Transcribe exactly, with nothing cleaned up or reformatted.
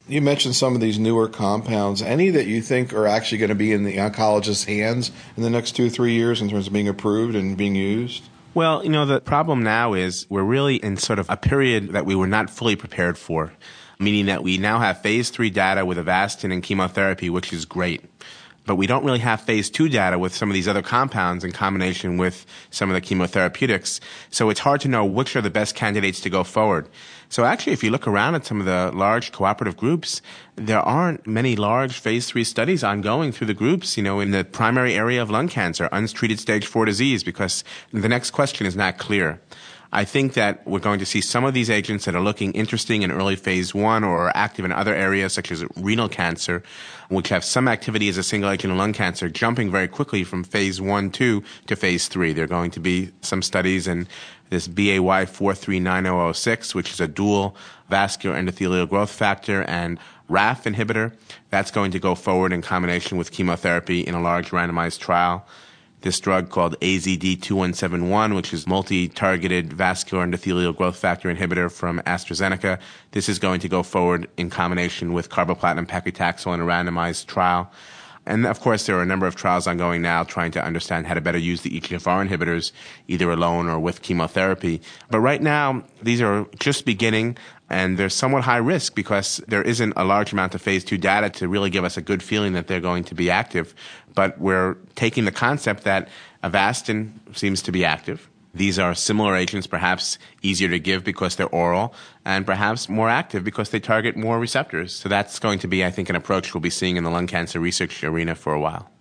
You mentioned some of these newer compounds. Any that you think are actually going to be in the oncologist's hands in the next two or three years in terms of being approved and being used? Well, you know, the problem now is we're really in sort of a period that we were not fully prepared for, meaning that we now have phase three data with Avastin and chemotherapy, which is great. But we don't really have phase two data with some of these other compounds in combination with some of the chemotherapeutics. So it's hard to know which are the best candidates to go forward. So actually, if you look around at some of the large cooperative groups, there aren't many large phase three studies ongoing through the groups, you know, in the primary area of lung cancer, untreated stage four disease, because the next question is not clear. I think that we're going to see some of these agents that are looking interesting in early phase one or are active in other areas such as renal cancer, which have some activity as a single agent in lung cancer, jumping very quickly from phase one, two to phase three. There are going to be some studies in this B A Y four three nine zero zero six, which is a dual vascular endothelial growth factor and R A F inhibitor. That's going to go forward in combination with chemotherapy in a large randomized trial. This drug called A Z D two one seven one, which is multi-targeted vascular endothelial growth factor inhibitor from AstraZeneca. This is going to go forward in combination with carboplatin paclitaxel in a randomized trial. And of course, there are a number of trials ongoing now trying to understand how to better use the E G F R inhibitors, either alone or with chemotherapy. But right now, these are just beginning, and they're somewhat high risk because there isn't a large amount of phase two data to really give us a good feeling that they're going to be active. But we're taking the concept that Avastin seems to be active. These are similar agents, perhaps easier to give because they're oral, and perhaps more active because they target more receptors. So that's going to be, I think, an approach we'll be seeing in the lung cancer research arena for a while.